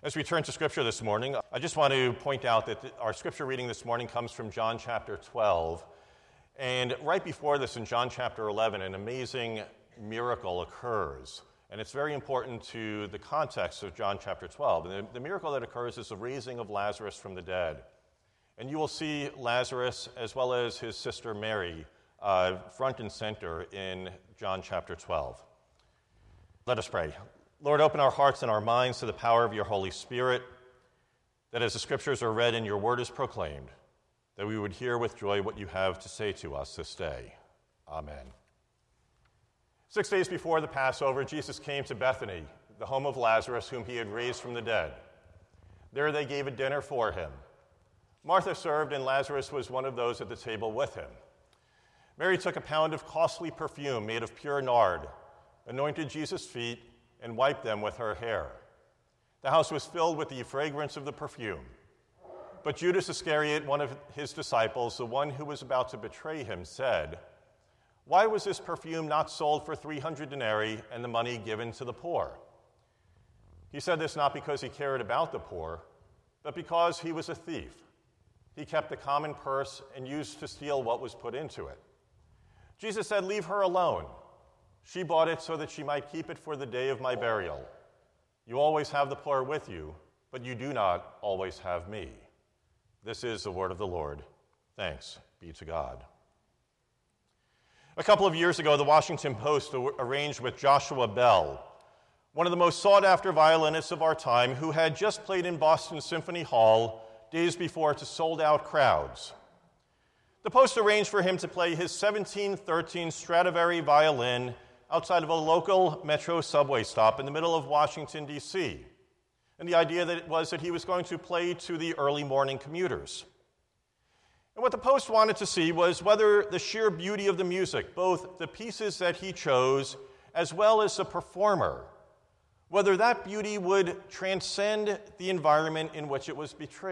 As we turn to Scripture this morning, I just want to point out that our Scripture reading this morning comes from John chapter 12. And right before this, in John chapter 11, an amazing miracle occurs. And it's very important to the context of John chapter 12. And the miracle that occurs is the raising of Lazarus from the dead. And you will see Lazarus, as well as his sister Mary, front and center in John chapter 12. Let us pray. Lord, open our hearts and our minds to the power of your Holy Spirit, that as the Scriptures are read and your word is proclaimed, that we would hear with joy what you have to say to us this day. Amen. 6 days before the Passover, Jesus came to Bethany, the home of Lazarus, whom he had raised from the dead. There they gave a dinner for him. Martha served, and Lazarus was one of those at the table with him. Mary took a pound of costly perfume made of pure nard, anointed Jesus' feet, and wiped them with her hair. The house was filled with the fragrance of the perfume. But Judas Iscariot, one of his disciples, the one who was about to betray him, said, "Why was this perfume not sold for 300 denarii and the money given to the poor?" He said this not because he cared about the poor, but because he was a thief. He kept the common purse and used to steal what was put into it. Jesus said, "Leave her alone. She bought it so that she might keep it for the day of my burial. You always have the poor with you, but you do not always have me." This is the word of the Lord. Thanks be to God. A couple of years ago, the Washington Post arranged with Joshua Bell, one of the most sought-after violinists of our time, who had just played in Boston Symphony Hall days before to sold-out crowds. The Post arranged for him to play his 1713 Stradivari violin outside of a local metro subway stop in the middle of Washington, D.C. And the idea was that he was going to play to the early morning commuters. And what the Post wanted to see was whether the sheer beauty of the music, both the pieces that he chose as well as the performer, whether that beauty would transcend the environment in which it was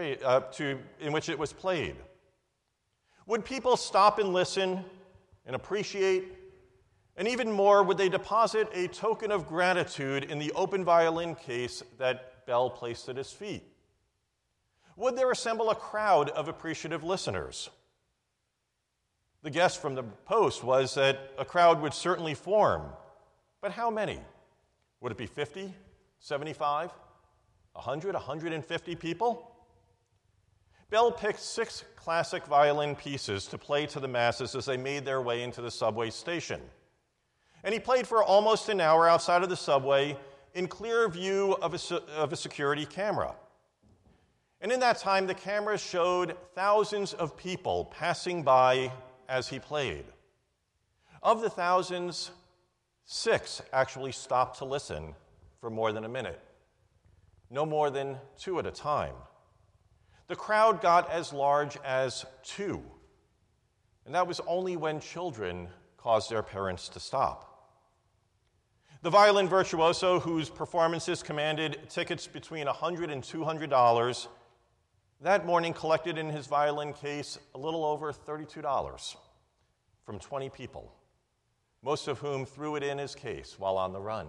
played. Would people stop and listen and appreciate? And even more, would they deposit a token of gratitude in the open violin case that Bell placed at his feet? Would there assemble a crowd of appreciative listeners? The guess from the Post was that a crowd would certainly form, but how many? Would it be 50, 75, 100, 150 people? Bell picked 6 classic violin pieces to play to the masses as they made their way into the subway station. And he played for almost an hour outside of the subway in clear view of a security camera. And in that time, the cameras showed thousands of people passing by as he played. Of the thousands, 6 actually stopped to listen for more than a minute, no more than 2 at a time. The crowd got as large as 2, and that was only when children caused their parents to stop. The violin virtuoso, whose performances commanded tickets between $100 and $200, that morning collected in his violin case a little over $32 from 20 people, most of whom threw it in his case while on the run.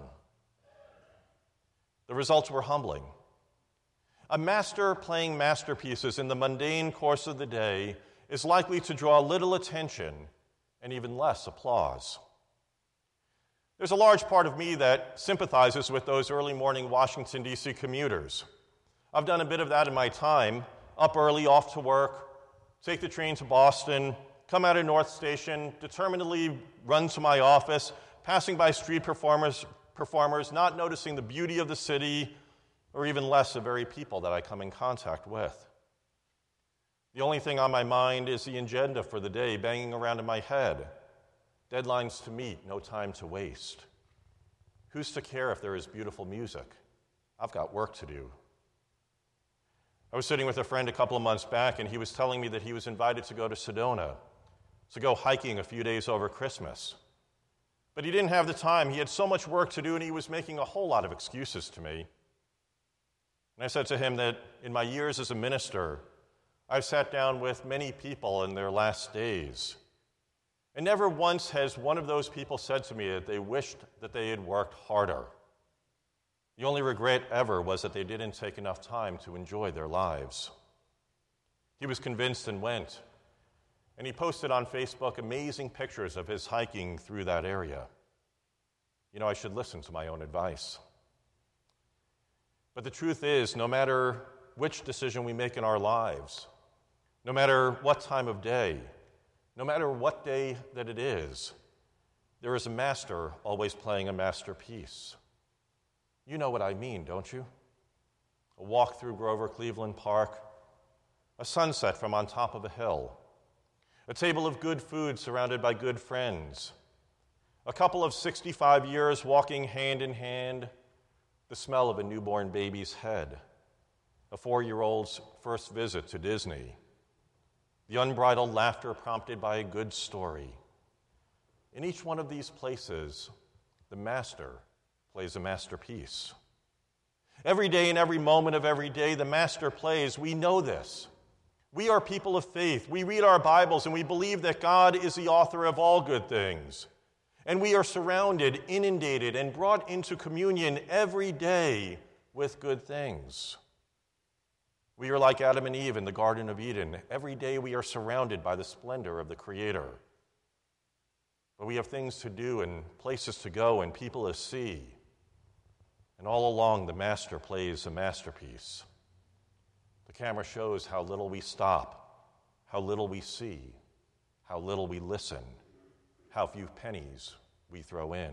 The results were humbling. A master playing masterpieces in the mundane course of the day is likely to draw little attention and even less applause. There's a large part of me that sympathizes with those early morning Washington, D.C. commuters. I've done a bit of that in my time, up early, off to work, take the train to Boston, come out of North Station, determinedly run to my office, passing by street performers, not noticing the beauty of the city, or even less the very people that I come in contact with. The only thing on my mind is the agenda for the day banging around in my head. Deadlines to meet, no time to waste. Who's to care if there is beautiful music? I've got work to do. I was sitting with a friend a couple of months back, and he was telling me that he was invited to go to Sedona, to go hiking a few days over Christmas. But he didn't have the time. He had so much work to do, and he was making a whole lot of excuses to me. And I said to him that in my years as a minister, I've sat down with many people in their last days, and never once has one of those people said to me that they wished that they had worked harder. The only regret ever was that they didn't take enough time to enjoy their lives. He was convinced and went, and he posted on Facebook amazing pictures of his hiking through that area. You know, I should listen to my own advice. But the truth is, no matter which decision we make in our lives, no matter what time of day, no matter what day that it is, there is a master always playing a masterpiece. You know what I mean, don't you? A walk through Grover Cleveland Park, a sunset from on top of a hill, a table of good food surrounded by good friends, a couple of 65 years walking hand in hand, the smell of a newborn baby's head, a 4-year-old's first visit to Disney, the unbridled laughter prompted by a good story. In each one of these places, the master plays a masterpiece. Every day and every moment of every day, the master plays. We know this. We are people of faith. We read our Bibles and we believe that God is the author of all good things. And we are surrounded, inundated, and brought into communion every day with good things. We are like Adam and Eve in the Garden of Eden. Every day we are surrounded by the splendor of the Creator. But we have things to do and places to go and people to see. And all along, the master plays a masterpiece. The camera shows how little we stop, how little we see, how little we listen, how few pennies we throw in.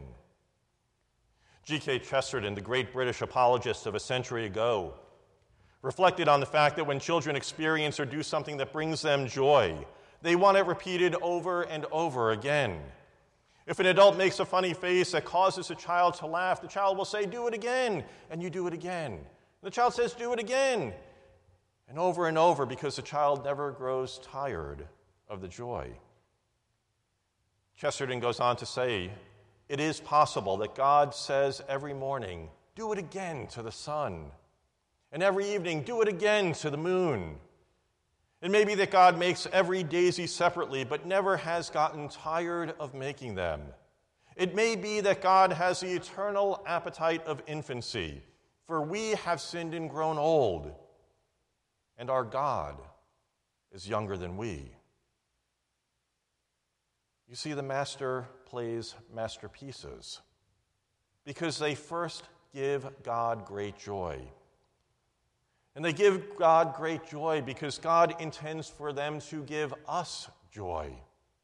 G.K. Chesterton, the great British apologist of a century ago, reflected on the fact that when children experience or do something that brings them joy, they want it repeated over and over again. If an adult makes a funny face that causes a child to laugh, the child will say, "Do it again," and you do it again. The child says, "Do it again," and over, because the child never grows tired of the joy. Chesterton goes on to say, it is possible that God says every morning, "Do it again" to the sun, and every evening, "Do it again" to the moon. It may be that God makes every daisy separately, but never has gotten tired of making them. It may be that God has the eternal appetite of infancy, for we have sinned and grown old, and our God is younger than we. You see, the master plays masterpieces because they first give God great joy. And they give God great joy because God intends for them to give us joy.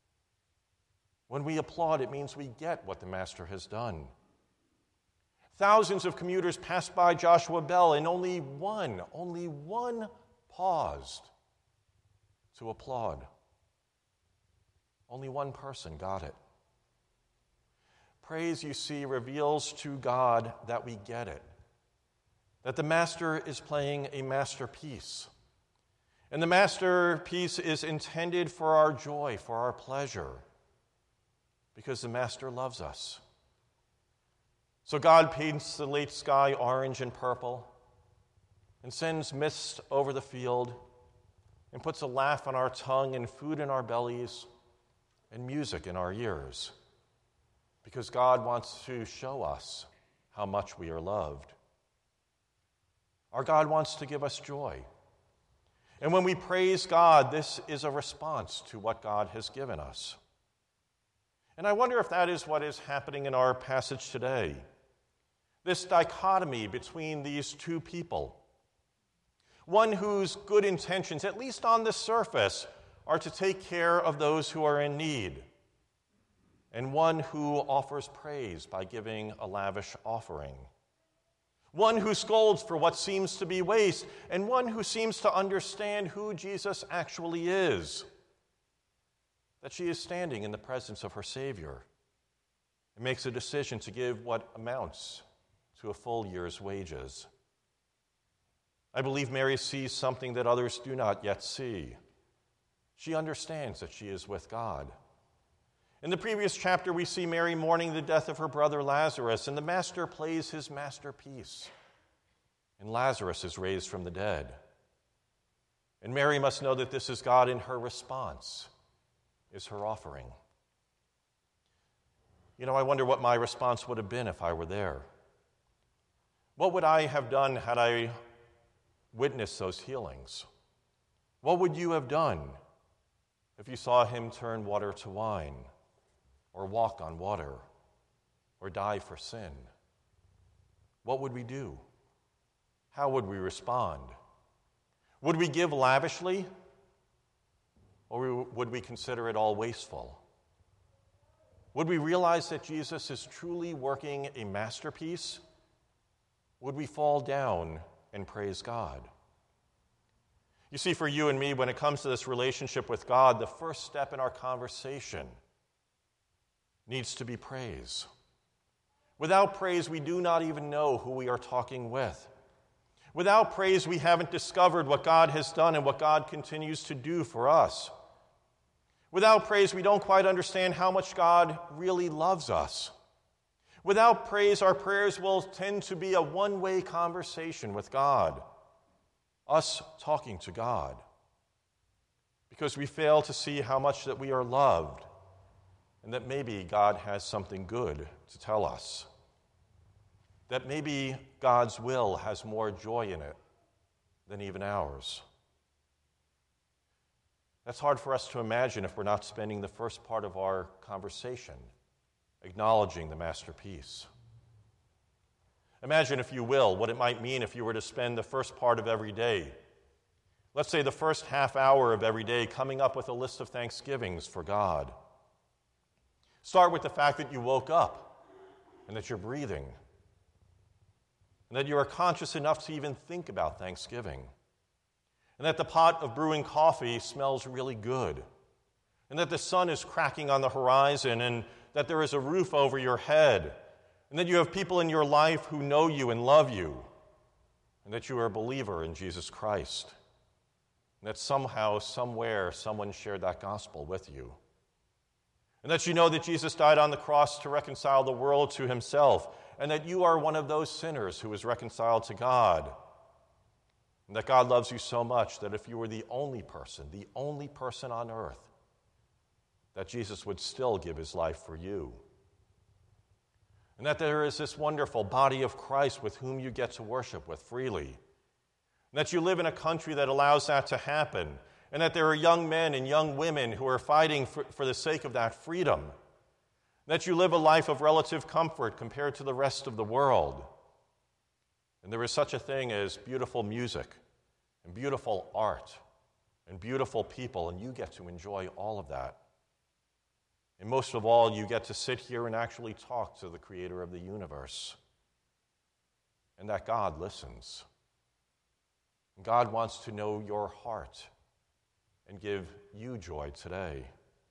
When we applaud, it means we get what the master has done. Thousands of commuters passed by Joshua Bell, and only one paused to applaud. Only one person got it. Praise, you see, reveals to God that we get it, that the master is playing a masterpiece. And the masterpiece is intended for our joy, for our pleasure, because the master loves us. So God paints the late sky orange and purple and sends mist over the field and puts a laugh on our tongue and food in our bellies and music in our ears, because God wants to show us how much we are loved. Our God wants to give us joy. And when we praise God, this is a response to what God has given us. And I wonder if that is what is happening in our passage today. This dichotomy between these two people. One whose good intentions, at least on the surface, are to take care of those who are in need. And one who offers praise by giving a lavish offering. One who scolds for what seems to be waste, and one who seems to understand who Jesus actually is. That she is standing in the presence of her Savior and makes a decision to give what amounts to a full year's wages. I believe Mary sees something that others do not yet see. She understands that she is with God. In the previous chapter, we see Mary mourning the death of her brother Lazarus, and the master plays his masterpiece. And Lazarus is raised from the dead. And Mary must know that this is God, and her response is her offering. You know, I wonder what my response would have been if I were there. What would I have done had I witnessed those healings? What would you have done if you saw him turn water to wine, or walk on water, or die for sin? What would we do? How would we respond? Would we give lavishly, or would we consider it all wasteful? Would we realize that Jesus is truly working a masterpiece? Would we fall down and praise God? You see, for you and me, when it comes to this relationship with God, the first step in our conversation needs to be praise. Without praise, we do not even know who we are talking with. Without praise, we haven't discovered what God has done and what God continues to do for us. Without praise, we don't quite understand how much God really loves us. Without praise, our prayers will tend to be a one-way conversation with God, us talking to God, because we fail to see how much that we are loved and that maybe God has something good to tell us, that maybe God's will has more joy in it than even ours. That's hard for us to imagine if we're not spending the first part of our conversation acknowledging the masterpiece. Imagine, if you will, what it might mean if you were to spend the first part of every day, let's say the first half hour of every day, coming up with a list of thanksgivings for God. Start with the fact that you woke up and that you're breathing, and that you are conscious enough to even think about Thanksgiving, and that the pot of brewing coffee smells really good, and that the sun is cracking on the horizon, and that there is a roof over your head, and that you have people in your life who know you and love you, and that you are a believer in Jesus Christ, and that somehow, somewhere, someone shared that gospel with you, and that you know that Jesus died on the cross to reconcile the world to himself, and that you are one of those sinners who is reconciled to God, and that God loves you so much that if you were the only person on earth, that Jesus would still give his life for you. And that there is this wonderful body of Christ with whom you get to worship with freely. And that you live in a country that allows that to happen. And that there are young men and young women who are fighting for the sake of that freedom. That you live a life of relative comfort compared to the rest of the world. And there is such a thing as beautiful music and beautiful art and beautiful people, and you get to enjoy all of that. And most of all, you get to sit here and actually talk to the creator of the universe. And that God listens. And God wants to know your heart and give you joy today.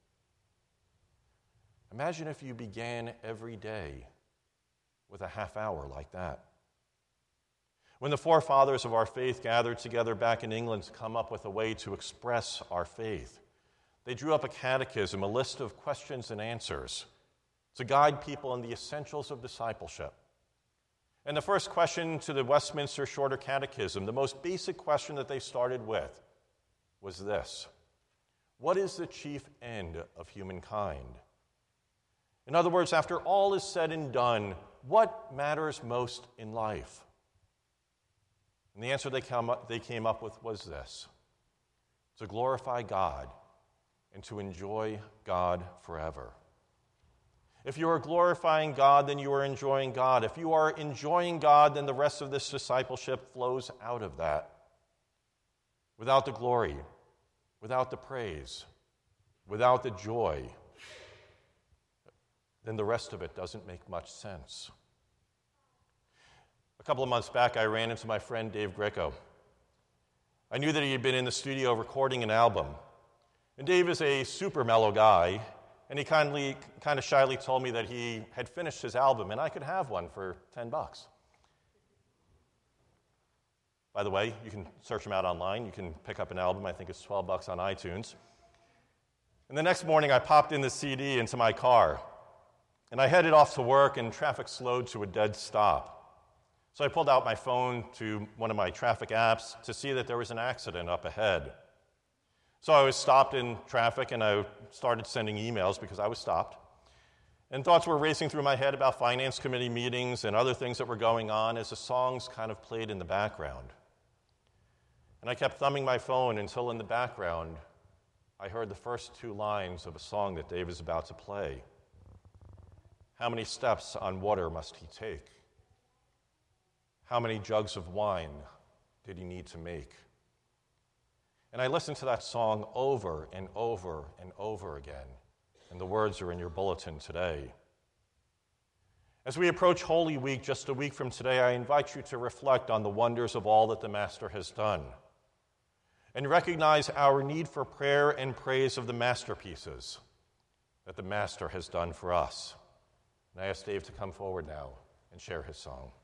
Imagine if you began every day with a half hour like that. When the forefathers of our faith gathered together back in England to come up with a way to express our faith, they drew up a catechism, a list of questions and answers to guide people in the essentials of discipleship. And the first question to the Westminster Shorter Catechism, the most basic question that they started with, was this: what is the chief end of humankind? In other words, after all is said and done, what matters most in life? And the answer they came up with was this: to glorify God and to enjoy God forever. If you are glorifying God, then you are enjoying God. If you are enjoying God, then the rest of this discipleship flows out of that. Without the glory, without the praise, without the joy, then the rest of it doesn't make much sense. A couple of months back, I ran into my friend Dave Greco. I knew that he had been in the studio recording an album. And Dave is a super mellow guy, and he kind of shyly told me that he had finished his album, and I could have one for $10. By the way, you can search him out online. You can pick up an album. I think it's $12 on iTunes. And the next morning, I popped in the CD into my car, and I headed off to work, and traffic slowed to a dead stop. So I pulled out my phone to one of my traffic apps to see that there was an accident up ahead. So I was stopped in traffic, and I started sending emails because I was stopped. And thoughts were racing through my head about finance committee meetings and other things that were going on as the songs kind of played in the background. And I kept thumbing my phone until in the background I heard the first two lines of a song that Dave is about to play. How many steps on water must he take? How many jugs of wine did he need to make? And I listened to that song over and over and over again. And the words are in your bulletin today. As we approach Holy Week, just a week from today, I invite you to reflect on the wonders of all that the Master has done and recognize our need for prayer and praise of the masterpieces that the Master has done for us. And I ask Dave to come forward now and share his song.